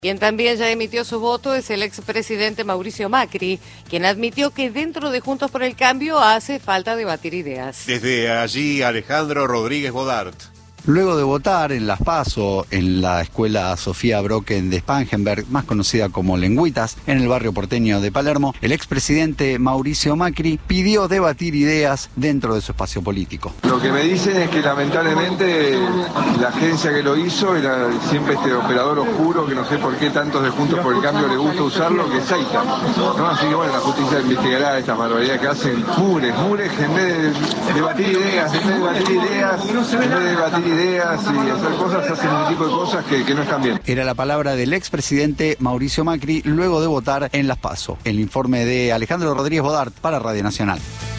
Quien también ya emitió su voto es el expresidente Mauricio Macri, quien admitió que dentro de Juntos por el Cambio hace falta debatir ideas. Desde allí, Alejandro Rodríguez Bodart. Luego de votar en las PASO, en la escuela Sofía Brocken de Spangenberg, más conocida como Lengüitas, en el barrio porteño de Palermo, el expresidente Mauricio Macri pidió debatir ideas dentro de su espacio político. Lo que me dicen es que lamentablemente la agencia que lo hizo era siempre este operador oscuro, que no sé por qué tantos de Juntos por el Cambio les gusta usarlo, que es AITA, ¿no? Así que bueno, la justicia investigará esta barbaridad que hacen mures, en vez de debatir ideas, ideas y hacer cosas, hacen un tipo de cosas que no están bien. Era la palabra del expresidente Mauricio Macri luego de votar en las PASO. El informe de Alejandro Rodríguez Bodart para Radio Nacional.